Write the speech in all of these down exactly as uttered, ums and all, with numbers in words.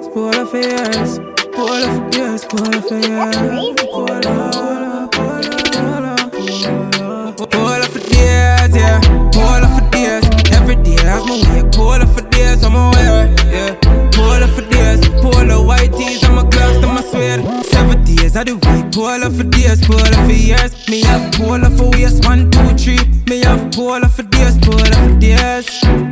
polar for years. Polar for years, polar for years. Polar, polar, polar, polar. Polar for days, yeah. Polar for days. Every day as my wake. Polar for days, I'm aware, yeah. Polar for days. Polar white tees, I'm a clocks, I'm a sweat. Seven days of the week. Polar for days, polar for years. Me have polar for waist, one, two, three. Me have polar for days, polar for days.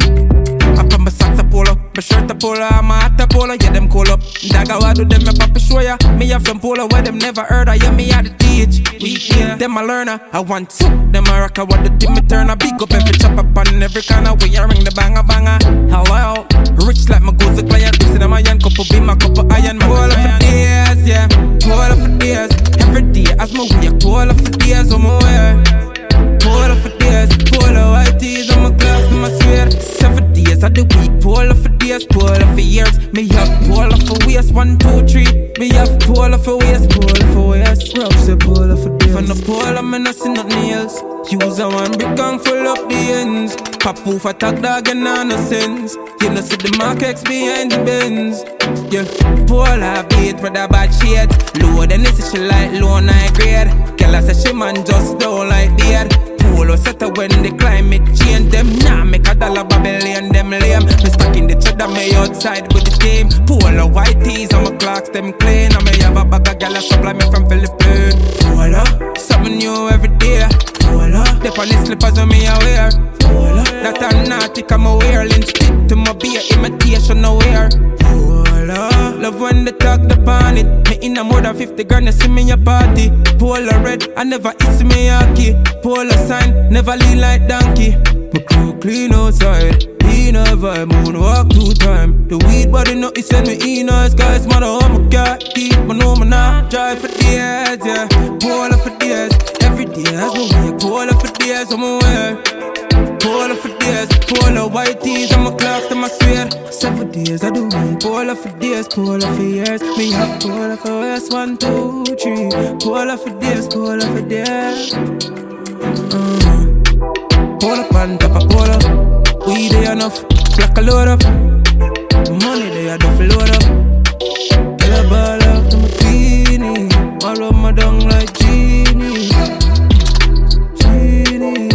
I put my socks a polo, my shirt a polo, my hat a polo, yeah them call up. Dagga what do them me papa show ya? Me have them polo where them never heard of, yeah me had to teach. Weak, yeah, them a learner, I want to. Them a rocker what the team me turn a big up every chop up on every corner where you ring the banger banger. Hello, rich like my goes a client, this in my iron couple be my couple iron. Polar for days, yeah, polar for days. Every day as my way, polar for days, I'm aware. Polar for days, polar white tees, I'm a glass, I'm a sweat. Seven days of the week, polar for days, polar for years. Me have polar for waist, one, two, three. Me have polar for waist, polar for waist. Rough say polar for days. For no polar, me no see nothing else. Use a one big gun full up the ends. Pop off a tag dog and no sense. You know see the Mark X behind the Benz. Yeah, polar beat with a bad shade. Low then they say she like low night grade. Girl I say she man just don't like beard. Polo set her when the climate change. Them nah make a dollar Babylon them lame. Me stuck in the cheddar, me outside with the team. Polo white tees on my clocks, them clean. I may have a bag of gala supply me from Philippines. Polo, something new every day. Polo, the on the slippers when me a wear. Polo, that I'm nautic, I'm a wear. Lin stick to my beer, imitation nowhere. Polo, love when they talk the on it. Me in a more than fifty grand, you see me a party. Polo red, I never eat me yaki. Polo sign, never lean like donkey. My crew clean outside, in a vibe, moonwalk two time. The weed body no, he send me in a skies. Man, I want my car keep, but no man not drive for days, yeah. Polo for days, every day as my way. Polo for days, I'm aware. Polo for days, polo white tees, I'm a clocks, I'm a sweat. Seven days I do week. Polo for days, polo for years. Me have polo for years, one, two, three. Polo for days, polo for days. Uh. Polo pan top of polo. We dey enough, black a load up. Money they a duffel load up. Tell a ball up to my teeny. All of my dung like genie. Genie.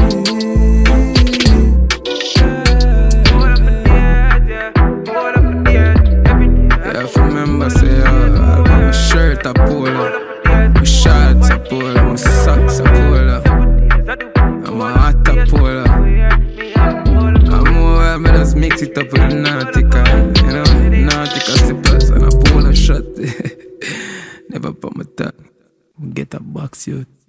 Yeah, if I remember say uh, my shirt a polo, my shorts a polo, my socks a polo. I'm a hot a polo. I'm more, I just mix it up with a Nautica, you know, Nautica slippers and a polo shirt. Never put my tag, get a box, you.